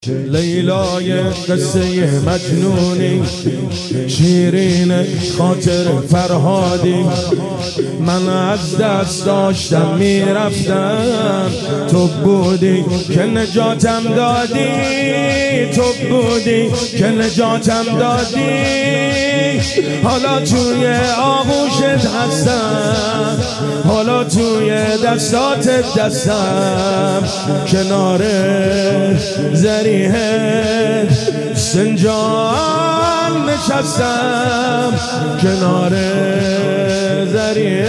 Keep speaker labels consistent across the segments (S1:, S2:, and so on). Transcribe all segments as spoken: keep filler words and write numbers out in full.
S1: لیلای قصه مجنونی، شیرین خاطر فرهادی. من از دست داشتم میرفتم، تو بودی که نجاتم دادی، تو بودی که نجاتم دادی. حالا توی آغوشت هستم، حالا توی دستاتت دستم، کنار زریح سنجان نشستم، کنار زریح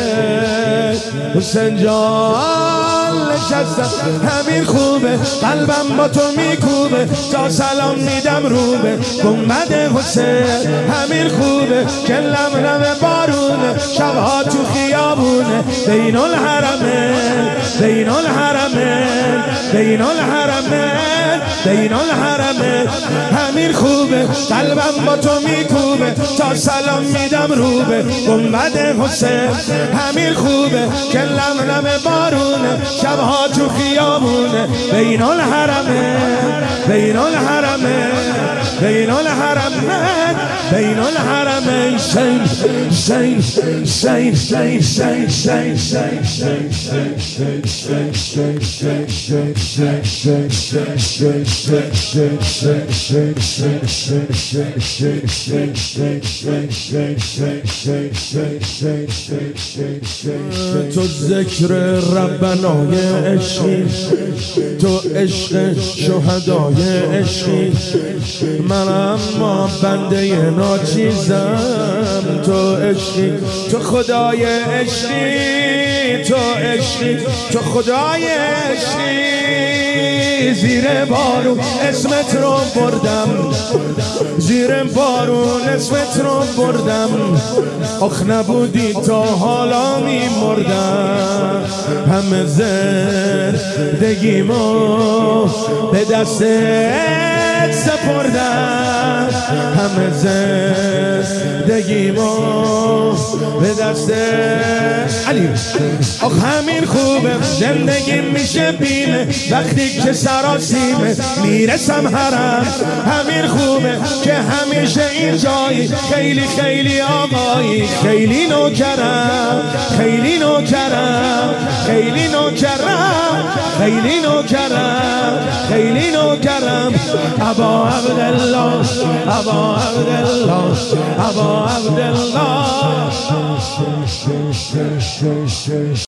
S1: سنجان نشستم. همین خوبه، قلبم با تو میکوبه، تا سلام میدم روبه گنبد حسین. همین خوبه که لملم بارونه، شبها تو خیابونه، بین الحرمه بین الحرمه بین الحرمه بین الحرمه. همین خوبه، قلبم با تو میکوبه، تا سلام میدم روبه گنبد حسین. همین خوبه که لملم بارونه، شبها تو خیابونه، بین الحرمه بین الحرمه بین الحرمه بین الحرمه. شین شین شین شین شین شین تو ذکر ربنای عشقی، تو عشق شهدای عشقی. من اما بنده ناچیزم، تو عشقی، تو خدای عشقی، تو عشقی، تو خدای عشقی. زیر بارون اسمت رو بردم، زیر بارون اسمت رو بردم. آخ نبودی تا حالا می مردم. همه زندگیمو به دستت سپردم، همه زندگیمو به دستت. علی آخ همین خوبه، زندگی میشه بیمه وقتی که سراسیمه میرسم حرم. همین خوبه که همیشه این جایی، خیلی خیلی آقایی، خیلی نوکرم، خیلی نوکرم، خیلی نوکرم، خیلی نوکرم، خیلی نوکرم. ابا عبدالله ابا عبدالله ابا عبدالله.